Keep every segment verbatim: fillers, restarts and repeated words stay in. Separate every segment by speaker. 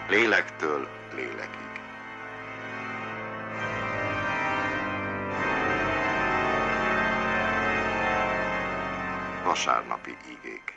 Speaker 1: Lélektől lélekig. Vasárnapi igék.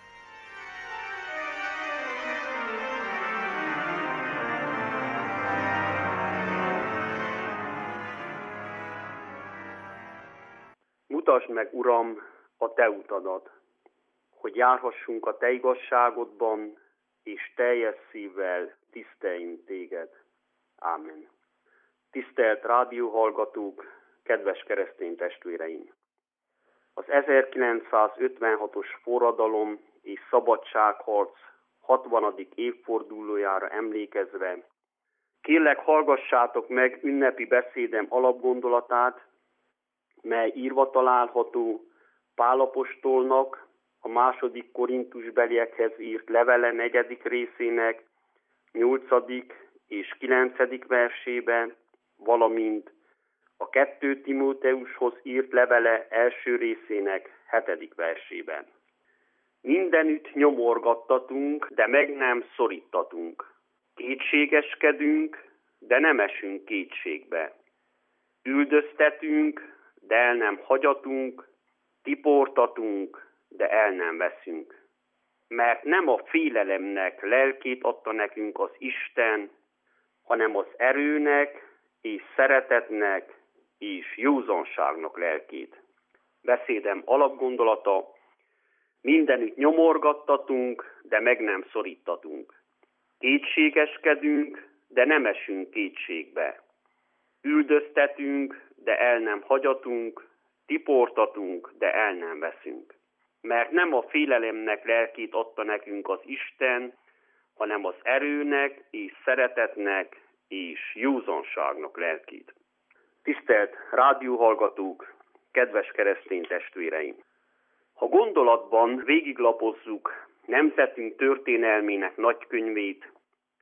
Speaker 2: Mutasd meg, Uram, a Te utadat, hogy járhassunk a Te igazságodban, és teljes szívvel tiszteljünk Téged. Ámen. Tisztelt rádióhallgatók, kedves keresztény testvéreim! Az ezerkilencszázötvenhatos forradalom és szabadságharc hatvanadik évfordulójára emlékezve, kérlek, hallgassátok meg ünnepi beszédem alapgondolatát, mely írva található Pál apostolnak a második Korintusbeliekhez írt levele negyedik részének nyolcadik és kilencedik versében, valamint a kettő Timóteushoz írt levele első részének hetedik versében. Mindenütt nyomorgattatunk, de meg nem szorítatunk. Kétségeskedünk, de nem esünk kétségbe. Üldöztetünk, de el nem hagyatunk, tiportatunk, de el nem veszünk. Mert nem a félelemnek lelkét adta nekünk az Isten, hanem az erőnek és szeretetnek és józanságnak lelkét. Beszédem alapgondolata: mindenütt nyomorgattatunk, de meg nem szorítatunk. Kétségeskedünk, de nem esünk kétségbe. Üldöztetünk, de el nem hagyatunk, tiportatunk, de el nem veszünk. Mert nem a félelemnek lelkét adta nekünk az Isten, hanem az erőnek és szeretetnek és józanságnak lelkét. Tisztelt rádióhallgatók, kedves keresztény testvéreim! Ha gondolatban végiglapozzuk nemzetünk történelmének nagykönyvét,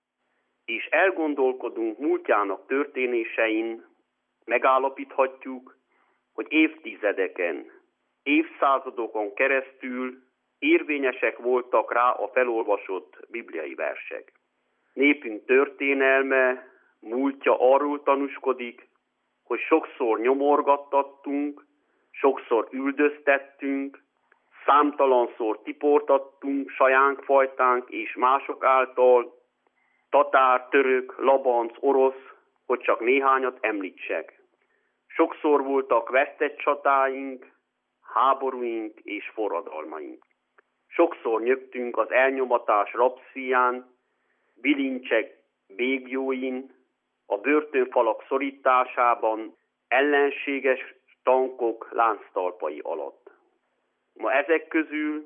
Speaker 2: és elgondolkodunk múltjának történésein, megállapíthatjuk, hogy évtizedeken, évszázadokon keresztül érvényesek voltak rá a felolvasott bibliai versek. Népünk történelme, múltja arról tanúskodik, hogy sokszor nyomorgattattunk, sokszor üldöztettünk, számtalanszor tiportattunk sajánk fajtánk és mások által, tatár, török, labanc, orosz, hogy csak néhányat említsek. Sokszor voltak vesztett csatáink, háborúink és forradalmaink. Sokszor nyögtünk az elnyomatás rabszíján, bilincsek bégljóin, a börtönfalak szorításában, ellenséges tankok lánctalpai alatt. Ma ezek közül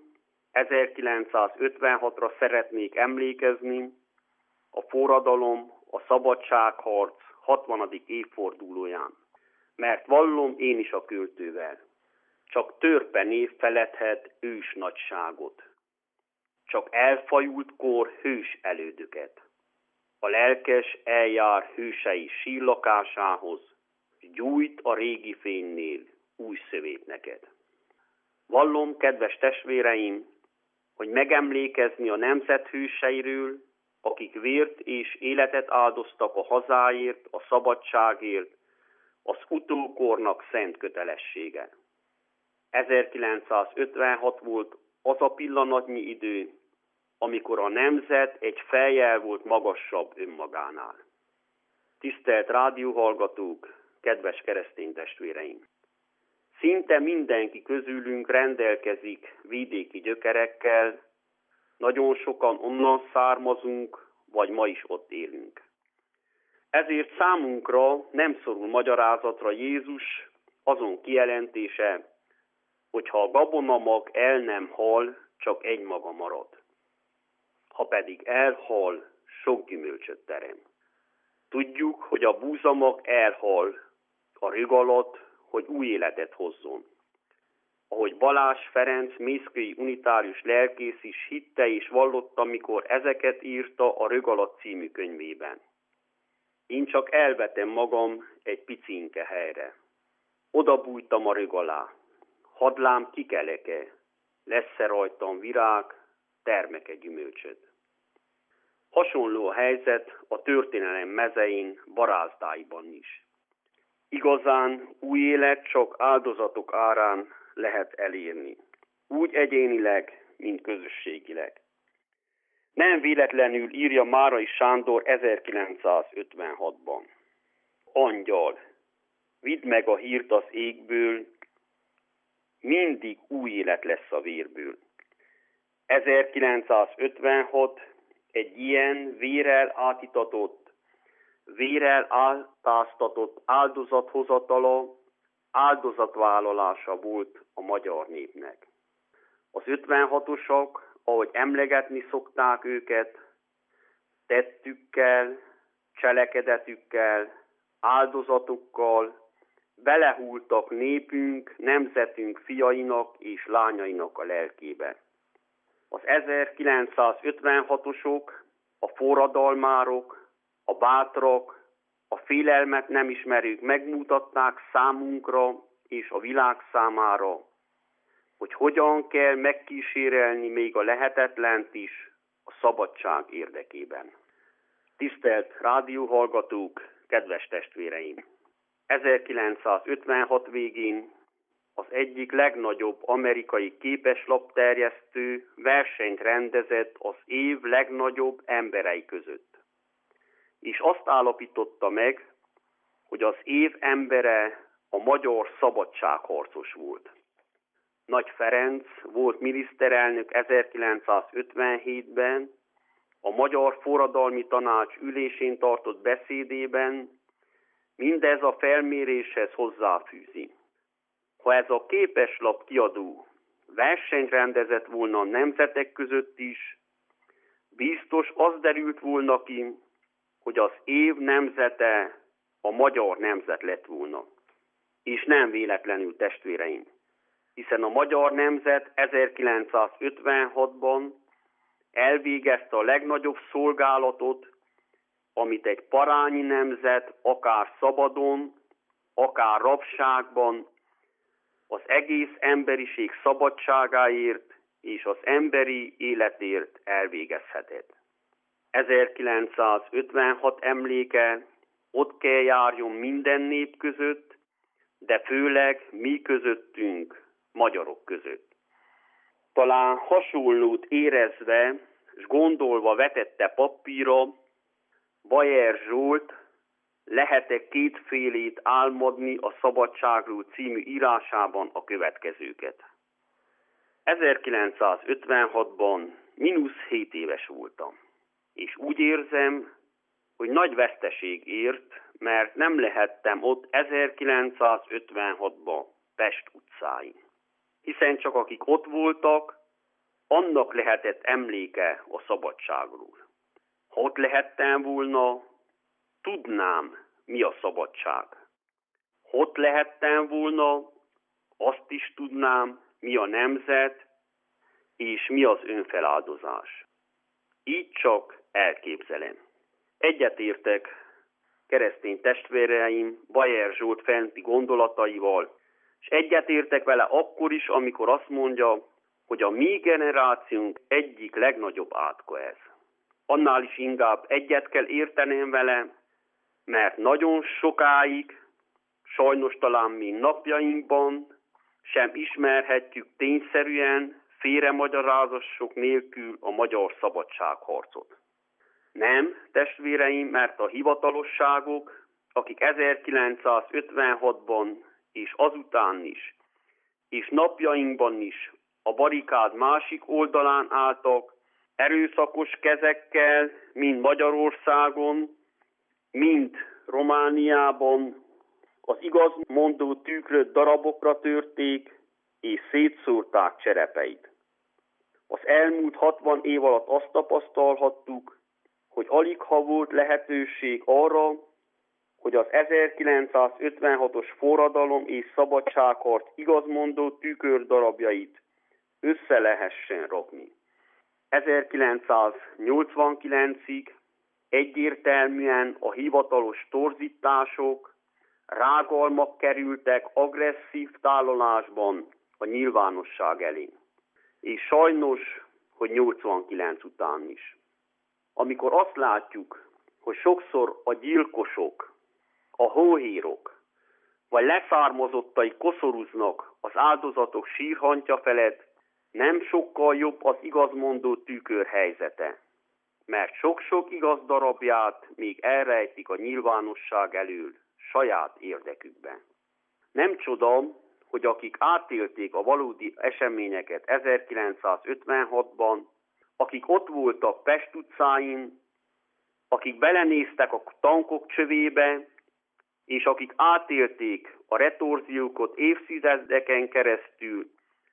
Speaker 2: ezerkilencszázötvenhatra szeretnék emlékezni, a forradalom, a szabadságharc hatvanadik évfordulóján. Mert vallom én is a költővel, csak törpe név feledhet ős nagyságot. Csak elfajult kor hős elődöket. A lelkes eljár hősei síllakásához, gyújt a régi fénynél új szövét neked. Vallom, kedves testvéreim, hogy megemlékezni a nemzet hőseiről, akik vért és életet áldoztak a hazáért, a szabadságért, az utókornak szent kötelessége. ezerkilencszázötvenhat volt az a pillanatnyi idő, amikor a nemzet egy fejjel volt magasabb önmagánál. Tisztelt rádióhallgatók, kedves keresztény testvéreim! Szinte mindenki közülünk rendelkezik vidéki gyökerekkel, nagyon sokan onnan származunk, vagy ma is ott élünk. Ezért számunkra nem szorul magyarázatra Jézus azon kijelentése, hogy ha a gabonamag el nem hal, csak egy maga marad. Ha pedig elhal, sok gyümölcsöt terem. Tudjuk, hogy a búzamag elhal a rög alatt, hogy új életet hozzon. Ahogy Balázs Ferenc mészkői unitárius lelkész is hitte és vallotta, mikor ezeket írta a Rög alatt című könyvében. Én csak elvetem magam egy picinke helyre. Oda bújtam a rög alá. Hadd lám kikeleke, lesz-e rajtam virág, termeke gyümölcsöt. Hasonló a helyzet a történelem mezein, barázdáiban is. Igazán új élet csak áldozatok árán lehet elérni, úgy egyénileg, mint közösségileg. Nem véletlenül írja Márai Sándor ezerkilencszázötvenhatban. Angyal, vidd meg a hírt az égből, mindig új élet lesz a vérből. ezerkilencszázötvenhat egy ilyen vérrel átitatott, vérrel átáztatott áldozathozatala, áldozatvállalása volt a magyar népnek. Az ötvenhatosok, ahogy emlegetni szokták őket, tettükkel, cselekedetükkel, áldozatukkal belehultak népünk, nemzetünk fiainak és lányainak a lelkébe. Az ezerkilencszázötvenhatosok, a forradalmárok, a bátrak, a félelmet nem ismerők megmutatták számunkra és a világ számára, hogy hogyan kell megkísérelni még a lehetetlent is a szabadság érdekében. Tisztelt rádióhallgatók, kedves testvéreim! ezerkilencszázötvenhat végén az egyik legnagyobb amerikai képeslapterjesztő versenyt rendezett az év legnagyobb emberei között. És azt állapította meg, hogy az év embere a magyar szabadságharcos volt. Nagy Ferenc volt miniszterelnök ezerkilencszázötvenhétben, a Magyar Forradalmi Tanács ülésén tartott beszédében mindez a felméréshez hozzáfűzi. Ha ez a képeslap kiadó versenyt rendezett volna a nemzetek között is, biztos az derült volna ki, hogy az év nemzete a magyar nemzet lett volna. És nem véletlenül, testvéreim, hiszen a magyar nemzet ezerkilencszázötvenhatban elvégezte a legnagyobb szolgálatot, amit egy parányi nemzet akár szabadon, akár rabságban az egész emberiség szabadságáért és az emberi életért elvégezhetett. ezerkilencszázötvenhat emléke ott kell járjon minden nép között, de főleg mi közöttünk, magyarok között. Talán hasonlót érezve és gondolva vetette papírra Bajer Zsolt Lehet-e kétfélét álmodni a Szabadságról című írásában a következőket. ezerkilencszázötvenhatban mínusz hét éves voltam, és úgy érzem, hogy nagy veszteség ért, mert nem lehettem ott ezerkilencszázötvenhatban Pest utcáin. Hiszen csak akik ott voltak, annak lehetett emléke a szabadságról. Ha ott lehettem volna, tudnám, mi a szabadság. Ha ott lehettem volna, azt is tudnám, mi a nemzet, és mi az önfeláldozás. Így csak elképzelem. Egyetértek keresztény testvéreim Bajer Zsolt fenti gondolataival, és egyetértek vele akkor is, amikor azt mondja, hogy a mi generációnk egyik legnagyobb átka ez. Annál is inkább egyet kell értenem vele, mert nagyon sokáig, sajnos talán mi napjainkban sem ismerhetjük tényszerűen, félremagyarázások nélkül a magyar szabadságharcot. Nem, testvéreim, mert a hivatalosságok, akik ezerkilencszázötvenhatban és azután is, és napjainkban is a barikád másik oldalán álltak, erőszakos kezekkel, mind Magyarországon, mind Romániában az igazmondó tükröt darabokra törték, és szétszórták cserepeit. Az elmúlt hatvan év alatt azt tapasztalhattuk, hogy aligha volt lehetőség arra, hogy az ezerkilencszázötvenhatos forradalom és szabadságharc igazmondó tükördarabjait össze lehessen rakni. ezerkilencszáznyolcvankilencig egyértelműen a hivatalos torzítások, rágalmak kerültek agresszív tálalásban a nyilvánosság elé. És sajnos, hogy nyolcvankilenc után is. amikor azt látjuk, hogy sokszor a gyilkosok, a hóhérok, vagy leszármazottai koszorúznak az áldozatok sírhantja felett, nem sokkal jobb az igazmondó tükör helyzete, mert sok-sok igaz darabját még elrejtik a nyilvánosság elől saját érdekükben. Nem csoda, hogy akik átélték a valódi eseményeket ezerkilencszázötvenhatban, akik ott voltak Pest utcáin, akik belenéztek a tankok csövébe, és akik átélték a retorziókat évtizedeken keresztül,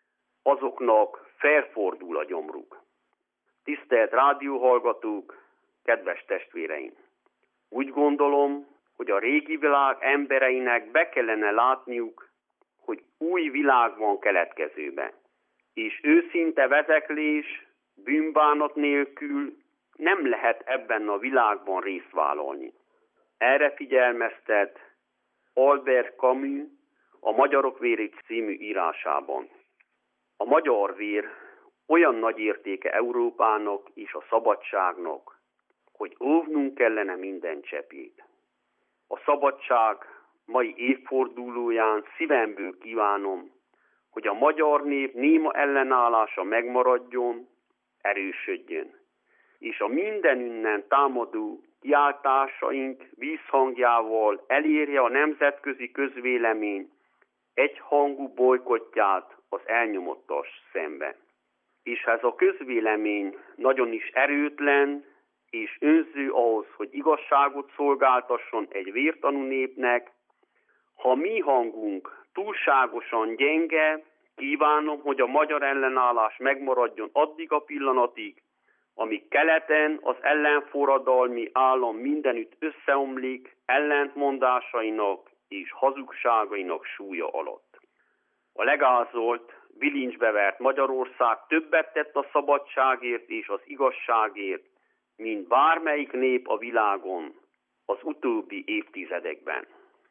Speaker 2: azoknak felfordul a gyomruk. Tisztelt rádióhallgatók, kedves testvéreim! Úgy gondolom, hogy a régi világ embereinek be kellene látniuk, hogy új világ van keletkezőben, és őszinte vezeklés, bűnbánat nélkül nem lehet ebben a világban részt vállalni. Erre figyelmeztet Albert Camus a Magyarok vérét című írásában. A magyar vér olyan nagy értéke Európának és a szabadságnak, hogy óvnunk kellene minden cseppjét. A szabadság mai évfordulóján szívemből kívánom, hogy a magyar nép néma ellenállása megmaradjon, erősödjön, és a mindenünnen támadó kiáltásaink vízhangjával elérje a nemzetközi közvélemény egyhangú bojkottját az elnyomottas szembe. És ha ez a közvélemény nagyon is erőtlen és önző ahhoz, hogy igazságot szolgáltasson egy vértanú népnek, ha mi hangunk túlságosan gyenge, kívánom, hogy a magyar ellenállás megmaradjon addig a pillanatig, amíg keleten az ellenforradalmi állam mindenütt összeomlik ellentmondásainak és hazugságainak súlya alatt. A legázolt, bilincsbe vert Magyarország többet tett a szabadságért és az igazságért, mint bármelyik nép a világon az utóbbi évtizedekben.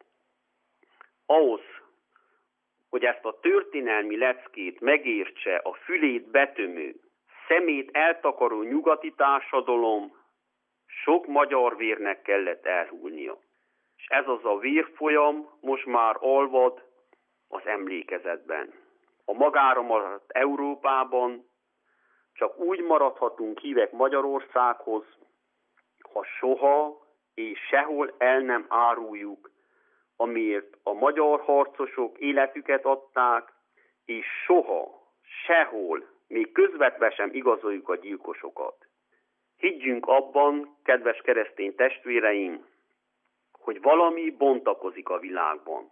Speaker 2: Ahhoz, hogy ezt a történelmi leckét megértse a fülét betömő, szemét eltakaró nyugati társadalom, sok magyar vérnek kellett elhúlnia. És ez az a vérfolyam most már olvad az emlékezetben. A magára maradt Európában csak úgy maradhatunk hívek Magyarországhoz, ha soha és sehol el nem áruljuk, amiért a magyar harcosok életüket adták, és soha, sehol, még közvetve sem igazoljuk a gyilkosokat. Higgyünk abban, kedves keresztény testvéreim, hogy valami bontakozik a világban.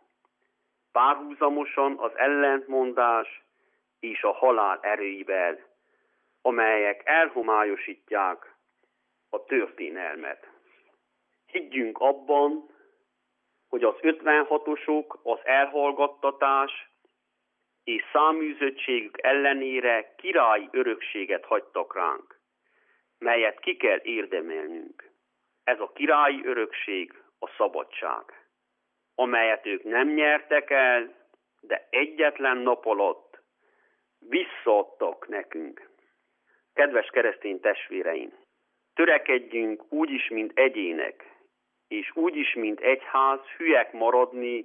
Speaker 2: Párhuzamosan az ellentmondás és a halál erőivel, amelyek elhomályosítják a történelmet. Higgyünk abban, hogy az ötvenhatosok az elhallgattatás és száműzöttségük ellenére királyi örökséget hagytak ránk, melyet ki kell érdemelnünk. Ez a királyi örökség a szabadság, amelyet ők nem nyertek el, de egyetlen nap alatt visszaadtak nekünk. Kedves keresztény testvéreim, törekedjünk úgyis, mint egyének, és úgyis, mint egyház hülyek maradni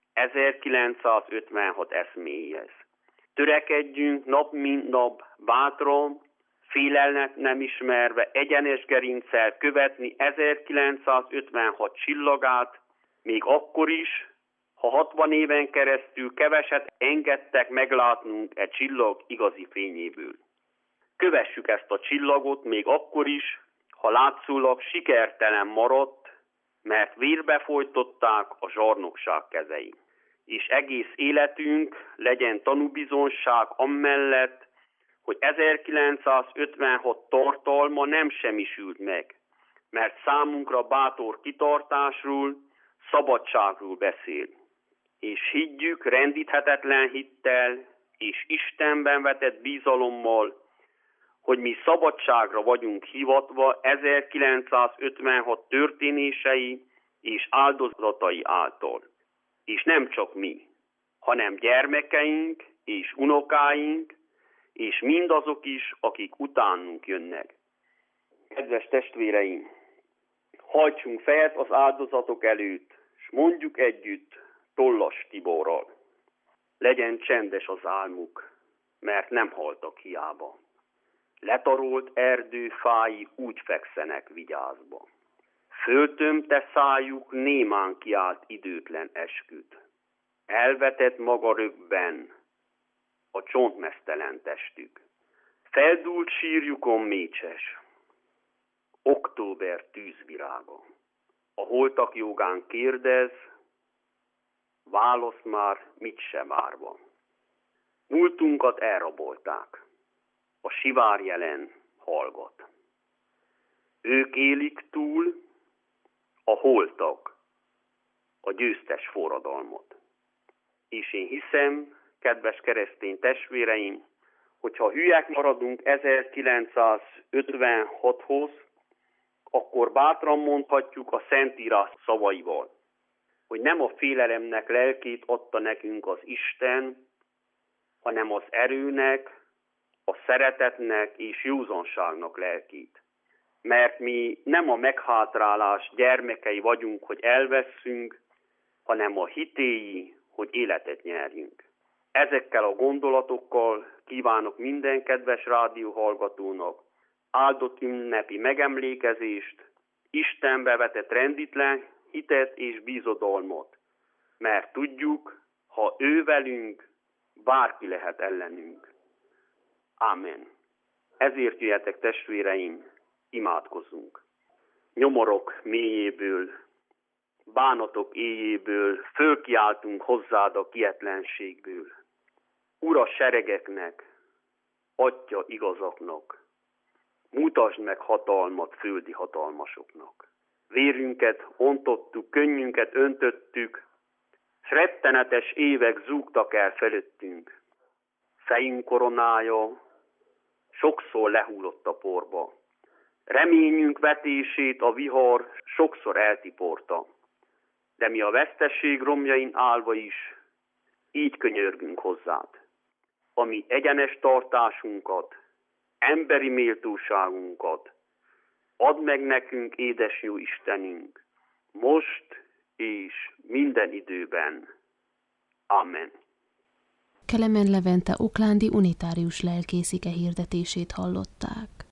Speaker 2: ezerkilencszázötvenhat eszméjéhez. Törekedjünk nap mint nap bátran, félelmet nem ismerve, egyenes gerinccel követni ezerkilencszázötvenhat csillagát, még akkor is, ha hatvan éven keresztül keveset engedtek meglátnunk e csillag igazi fényéből. Kövessük ezt a csillagot még akkor is, ha látszólag sikertelen maradt, mert vérbe folytották a zsarnokság kezei. És egész életünk legyen tanúbizonság amellett, hogy ezerkilencszázötvenhat tartalma nem semmisült meg, mert számunkra bátor kitartásról, szabadságról beszél. És higgyük rendíthetetlen hittel és Istenben vetett bizalommal, hogy mi szabadságra vagyunk hivatva ezerkilencszázötvenhat történései és áldozatai által. És nem csak mi, hanem gyermekeink és unokáink, és mindazok is, akik utánunk jönnek. Kedves testvéreim, hajtsunk fejet az áldozatok előtt, s mondjuk együtt Tollas Tiborral. Legyen csendes az álmuk, mert nem haltak hiába. Letarolt erdő fái úgy fekszenek vigyázba. Föltömte szájuk némán kiált időtlen esküt. Elvetett maga rögben a csontmeztelen testük. Feldúlt sírjukon mécses, október tűzvirága. A holtak jogán kérdez, válasz már mit sem várva. Múltunkat elrabolták, a sivár jelen hallgat. Ők élik túl, a holtak, a győztes forradalmat. És én hiszem, kedves keresztény testvéreim, hogyha hülyek maradunk ezerkilencszázötvenhathoz, akkor bátran mondhatjuk a Szentírás szavaival, hogy nem a félelemnek lelkét adta nekünk az Isten, hanem az erőnek, a szeretetnek és józanságnak lelkét. Mert mi nem a meghátrálás gyermekei vagyunk, hogy elvesszünk, hanem a hitéi, hogy életet nyerjünk. Ezekkel a gondolatokkal kívánok minden kedves rádióhallgatónak áldott ünnepi megemlékezést, Istenbe vetett rendítlen hitet és bízodalmat, mert tudjuk, ha ő velünk, bárki lehet ellenünk. Ámen. Ezért jöjjetek, testvéreim, imádkozzunk. Nyomorok mélyéből, bánatok éjéből fölkiáltunk hozzád a kietlenségből. Ura seregeknek, Atya igazaknak, mutasd meg hatalmat földi hatalmasoknak. Vérünket ontottuk, könnyünket öntöttük, s rettenetes évek zúgtak el felőttünk. Fejünk koronája sokszor lehullott a porba. Reményünk vetését a vihar sokszor eltiporta. De mi a vesztesség romjain állva is így könyörgünk hozzád. Ami egyenes tartásunkat, emberi méltóságunkat, add meg nekünk, édes jó Istenünk, most és minden időben. Amen.
Speaker 3: Kelemen Levente oklándi unitárius lelkész ige hirdetését hallották.